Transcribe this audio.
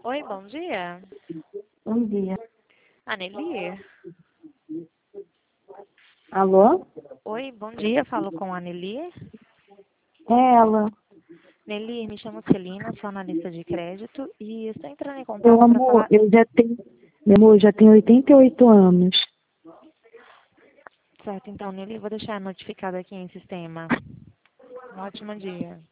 Oi, bom dia. Bom dia. Aneli? Alô? Oi, bom dia. Falo com a Aneli. É ela. Nelly, me chamo Celina, sou analista de crédito e estou entrando em Meu contato para amor, falar. eu já tenho 88 anos. Certo, então, Nelly, vou deixar notificado aqui em sistema. Um ótimo dia.